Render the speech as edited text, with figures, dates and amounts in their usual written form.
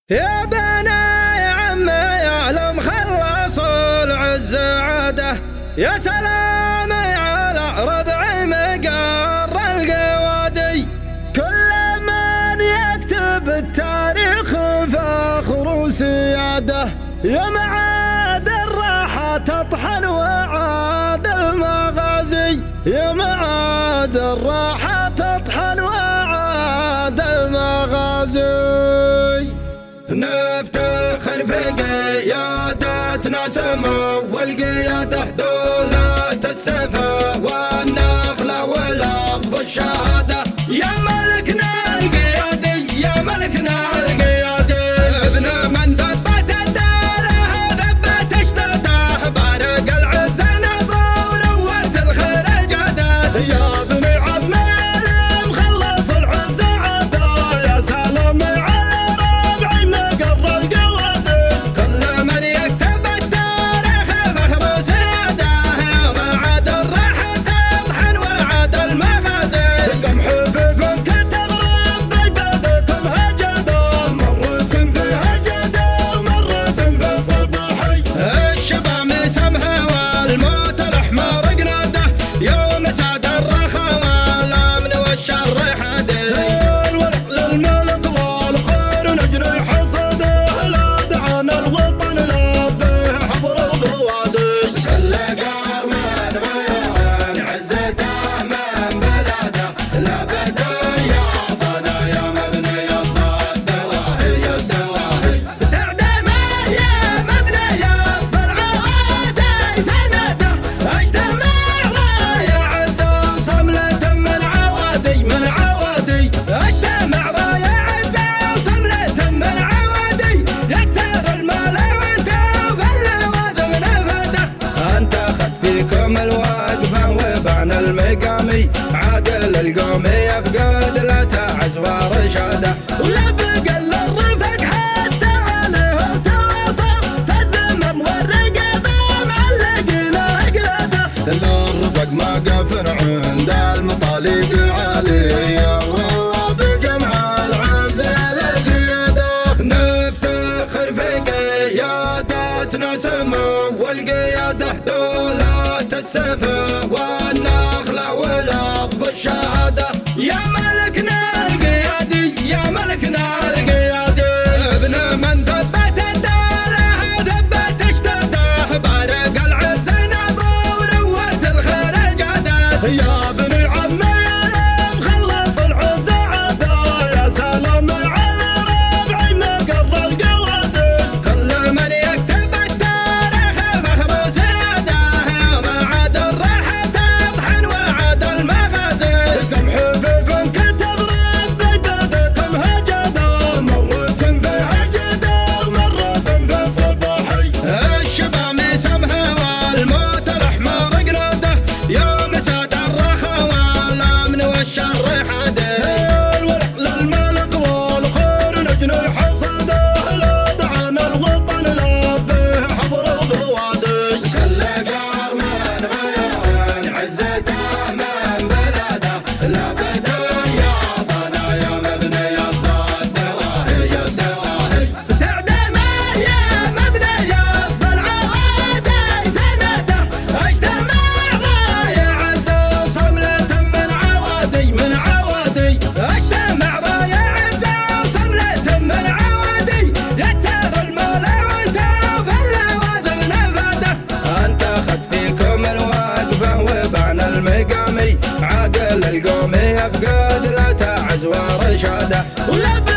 يا بني عمي يعلم خلص العز عاده، يا سلام على ربعي مقر القوادي. كل من يكتب التاريخ فخر وسياده، يا معاد الراحة تطحن وعاد المغازي، يا معاد الراحة تطحن وعاد المغازي. نفتخر في قيادتنا سمو والقيادة دولة السيف والنخلة ولفظ الشهادة. يا ملكنا القيادي يا ملكنا القيادي، ابن من ثبت الداله ثبت اشتاته، بارق العز نظر ونوت الخير جادت. يا بني عمي مخلص العز عاده، يا سلام المقامي عاقل القومي يفقد لا تعز ورشاده، ولا بقل الرفق حتى عليهم تواصل، فالذمم والرقابه معلقين اقلاده. الرفق ما قفن عند المطالق عاليه، وبجمع العز للقياده. نفتخر في قيادتنا سمو والقياده دولة السيف والنخلة ولفظ الشهادة. يا ملكنا القيادي يا ملكنا القيادي، ابن من ثبت الداله ثبت اشتاته، بارق العز نظر ونوت الخير جادت. يا بني عمي مخلص العز عاده، يا سلام على ربعي مقر القوادي. كل من يكتب التاريخ فخر سياده، يا معاد الراحة تطحن وعاد المغازي. كم حفيف كتب ربي بيدكم هجده، مرة في هجده ومرة في صباحي. الشباب سمها والموت الاحمر قناده، يوم ساد الرخا والامن والشر حاده. الورع للملك والخير نجني حصده، لا دعانا الوطن لبيه حضر القوادي. كل قار من غير عزته من بلاده، لا بدا يعطانا يا مبني اصل الدواهي الدواهي. سعد ما يا مبني اصل العوادي سنده، اجتمع رايع عز وصملة من عوادي من عوادي. اجتمع رايع عز وصملة من عوادي، يكثر المولى وانت في اللوازم نفاده. انت اخذ فيكم الوقفه وبعنا المقامي، عاقل القومي يفقد لا تعز ورشاده، ولا